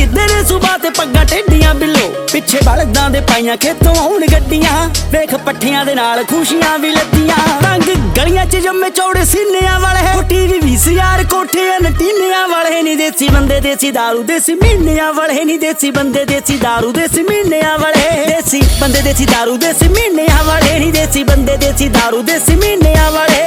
ਫਿਰਦੇ ਨੇ ਸੁਬਾ ਤੇ ਪੱਗਾਂ ਟੇਡੀਆਂ ਬਿੱਲੋ ਪਿੱਛੇ ਬਲਦਾਂ ਦੇ ਪਾਈਆਂ ਖੇਤੋਂ ਆਉਣ ਗੱਡੀਆਂ ਵੇਖ ਪੱਠਿਆਂ ਦੇ ਨਾਲ ਖੁਸ਼ੀਆਂ ਵੀ ਲੱਦੀਆਂ ਰੰਗ ਗਲੀਆਂ 'ਚ ਜੰਮੇ ਚੌੜੇ ਸੀਨਿਆਂ ਵਾਲੇ ਟੀਵੀ VCR ਕੋਠੇ ਨਟੀਨਿਆਂ ਵਾਲੇ ਨੀ ਦੇਸੀ ਬੰਦੇ ਦੇਸੀ ਦਾਰੂ ਦੇਸੀ ਮਹੀਨਿਆਂ ਵਾਲੇ ਨੀ ਦੇਸੀ ਬੰਦੇ ਦੇਸੀ ਦਾਰੂ ਦੇਸੀ ਮਹੀਨਿਆਂ ਵਾਲੇ ਦੇਸੀ ਬੰਦੇ ਦੇਸੀ ਦਾਰੂ ਦੇਸੀ ਮਹੀਨਿਆਂ ਵਾਲੇ ਨੀ ਦੇਸੀ ਬੰਦੇ ਦੇਸੀ ਦਾਰੂ ਦੇਸੀ ਮਹੀਨਿਆਂ ਵਾਲੇ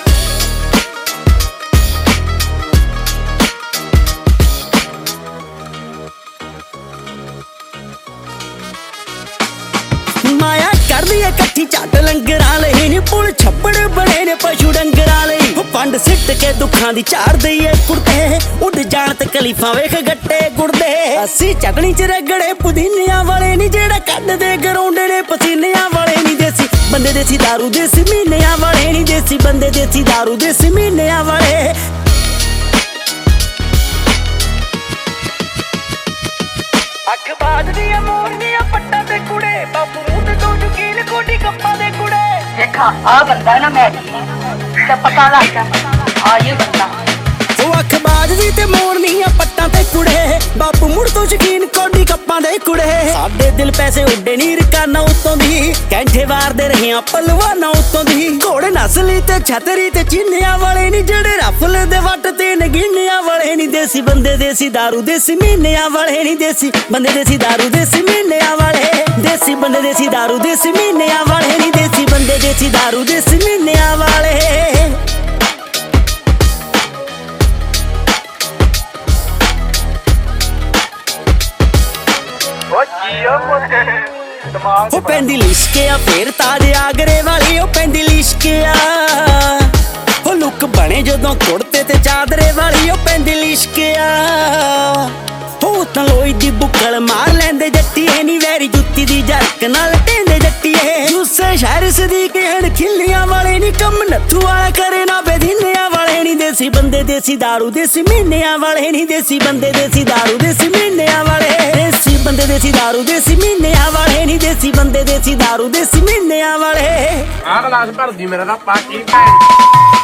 ਮਾਇਆ ਕਰਦੀ ਏ ਇਕੱਠੀ ਝੱਟ ਲੰਗਰਾਂ ਲਈ ਨੀ ਪੁਲ ਛੱਪੜ ਬਣੇ ਨੇ ਪਸ਼ੂ ਡੰਗਰਾਂ ਲਈ ਪੰਡ ਸਿੱਟ ਕੇ ਦੁੱਖਾਂ ਦੀ ਝਾੜ ਦਈਏ ਕੁੜਤੇ ਉੱਡ ਜਾਣ ਤੇ ਕਲੀਫਾਂ ਵੇਖ ਗੱਟੇ ਗੁੜਦੇ ਅਸੀਂ ਚਟਣੀ ਚ ਰਗੜੇ ਪੁਦੀਨਿਆਂ ਵਾਲੇ ਨੀ ਜਿਹੜਾ ਕੱਢਦੇ ਗਰਾਉਂਡੇ ਨੇ ਪਸੀਨਿਆਂ ਵਾਲੇ ਨੀ ਦੇਸੀ ਬੰਦੇ ਦੇਸੀ ਦਾਰੂ ਦੇਸੀ ਮਹੀਨਿਆਂ ਵਾਲੇ ਨੀ ਦੇਸੀ ਬੰਦੇ ਦੇਸੀ ਦਾਰੂ ਦੇਸੀ ਮਹੀਨਿਆਂ ਵਾਲੇ ਅੱਖ ਬਾਜਦੀਆਂ ਮੋਰਨੀਆਂ ਪੱਟਾਂ ਤੇ ਕੁੜੇ ਬਾਪੂ ਮੂੰਹ ਤੋਂ ਯਕੀਨ ਕੋਡੀ ਕੱਪਾਂ ਦੇ ਕੁੜੇ ਦੇਖਾ ਆ ਬੰਦਾ ਨਾ ਮੈਂ ਤੇ ਪਤਾ ਲੱਗ ਗਿਆ ਆ ਇਹ ਬੰਦਾ ਉਹ ਅੱਖ ਬਾਜਦੀ ਤੇ ਮੋਰਨੀਆਂ ਪੱਟਾਂ ਤੇ ਕੁੜੇ ਬਾਪੂ ਮੁੜ ਤੋਂ ਯਕੀਨ ਕੋਡੀ ਕੱਪਾਂ ਦੇ ਕੁੜੇ ਸਾਡੇ ਦਿਲ ਪੈਸੇ ਉੱਡੇ ਨੀ ਰਕਾਨਾ ਉਤੋਂ ਦੀ ਕੈਂਠੇ ਵਾਰਦੇ ਰਹੀਆਂ ਪਲਵਾਨਾਂ ਉਤੋਂ ਦੀ ਘੋੜੇ ਨਸਲੀ ਤੇ ਛਤਰੀ ਤੇ ਚੀਨਿਆਂ ਵਾਲੇ ਨੀ ਜਿਹੜੇ ਰਫਲ ਦੇ ਵੱਟ ਤੇ ਨਗੀਨਿਆਂ ਵਾਲੇ ਨੀ ਦੇਸੀ ਬੰਦੇ ਦੇਸੀ ਦਾਰੂ ਦੇਸੀ ਮਹੀਨਿਆਂ ਵਾਲੇ ਨੀ ਦੇਸੀ ਬੰਦੇ ਦੇਸੀ ਦਾਰੂ ਦੇਸੀ ਮਹੀਨਿਆਂ ਵਾਲੇ ਦੇਸੀ ਬੰਦੇ ਦੇਸੀ ਦਾਰੂ ਦੇਸੀ ਮਹੀਨਿਆਂ ਵਾਲੇ ਨੀ ਦੇਸੀ ਬੰਦੇ ਦੇਸੀ ਦਾਰੂ ਦੇਸੀ ਮਹੀਨਿਆਂ ਵਾਲੇ ਉਹ ਪੈਂਦੀ ਲਿਸ਼ਕਿਆ ਫੇਰ ਤਾਜ ਆਗਰੇ ਵਾਲੀ ਉਹ ਪੈਂਦੀ ਲਿਸ਼ਕਿਆ ਉਹ ਲੁੱਕ ਬਣੇ ਜਦੋਂ ਕੁੜਤੇ ਤੇ ਚਾਦਰੇ ਵਾਲੀ ਉਹ ਪੈਂਦੀ ਲਿਸ਼ਕਿਆ ਉਹ ਤਾਂ ਲੋਈ ਦੀ ਬੁੱਕਲ ਮਾਰ ਲੈਂਦੇ ਜੱਟੀਏ ਨੀ ਵੈਰੀ ਜੁੱਤੀ ਦੀ ਜਰਕ ਨਾਲ ਟੇਂਦੇ ਜੱਟੀਏ ਜੁੱਸੇ ਸ਼ਹਿਰ ਸਦੀਕ ਹਣ ਖਿੱਲੀਆਂ ਵਾਲੇ ਨੀ ਕੰਮ ਨੱਥੂ ਵਾਲਾ ਕਰੇ ਨਾ ਬੇਦੀਨਿਆਂ ਵਾਲੇ ਨੀ ਦੇਸੀ ਬੰਦੇ ਦੇਸੀ ਦਾਰੂ ਦੇਸੀ ਮਹੀਨਿਆਂ ਵਾਲੇ ਨੀ ਦੇਸੀ ਬੰਦੇ ਦੇਸੀ ਦਾਰੂ ਦੇਸੀ ਮਹੀਨਿਆਂ ਵਾਲੇ ਦੇਸੀ ਬੰਦੇ ਦੇਸੀ ਦਾਰੂ ਦੇਸੀ ਮਹੀਨਿਆਂ ਵਾਲੇ ਨੀ ਦੇਸੀ ਬੰਦੇ ਦੇਸੀ ਦਾਰੂ ਦੇਸੀ ਮਹੀਨਿਆਂ ਵਾਲੇ ਆਹ ਗਲਾਸ ਭਰਦੀ ਮੇਰਾ ਤਾਂ ਪਾਟੀ ਭੈਣ